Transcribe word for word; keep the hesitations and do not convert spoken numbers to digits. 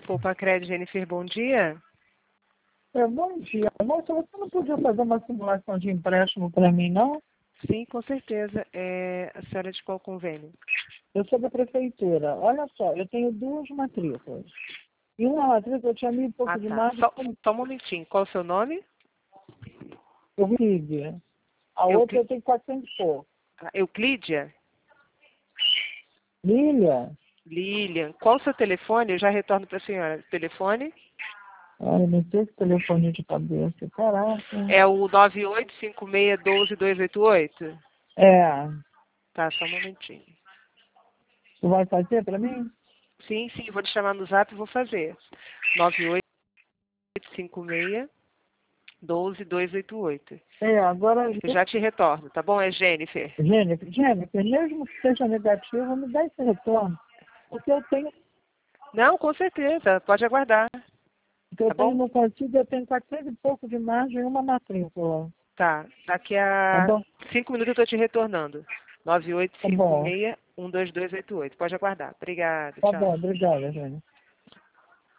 Poupa Crédito, Jennifer, bom dia. É, bom dia. Moça, você não podia fazer uma simulação de empréstimo para mim, não? Sim, com certeza. É, a senhora de qual convênio? Eu sou da prefeitura. Olha só, eu tenho duas matrículas. E uma matrícula eu tinha mil e pouco Ah, de tá. margem, Só, como só um momentinho. Qual o seu nome? eu tive. A outra Eucli... eu tenho quatrocentos e pouco. ah, Euclídia? Lília? Lilian. Qual o seu telefone? Eu já retorno para a senhora. Telefone? Ai, não sei esse telefone de cabeça. Caraca. É o nove oito cinco seis um dois dois oito oito? É. Tá, só um momentinho. Tu vai fazer para mim? Sim, sim, vou te chamar no zap e vou fazer. nove oito cinco seis um dois dois oito oito. É, agora, Eu já te retorno, tá bom? É Jennifer. Jennifer, Jennifer, mesmo que seja negativo, me dá esse retorno. Porque eu tenho, Não, com certeza. Pode aguardar. porque eu Tá tenho bom? no consigo, eu tenho quatrocentos e pouco de margem e uma matrícula. Tá. Daqui Tá a bom? cinco minutos eu tô te retornando. nove oito Tá cinco bom. seis um dois dois oito oito. Pode aguardar. Obrigada. Tá Tchau. bom, obrigada, Jânio.